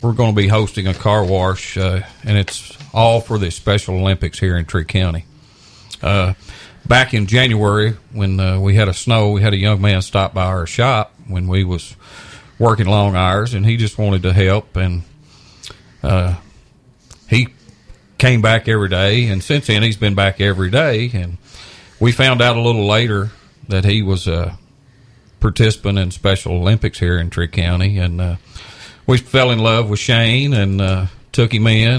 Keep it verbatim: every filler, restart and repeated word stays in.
we're going to be hosting a car wash, uh, and it's all for the Special Olympics here in Tree County. Uh, back in January, when uh, we had a snow, we had a young man stop by our shop when we was working long hours, and he just wanted to help, and uh, he came back every day, and since then he's been back every day, and we found out a little later that he was a participant in Special Olympics here in Tree County, and uh, we fell in love with Shane and uh, took him in.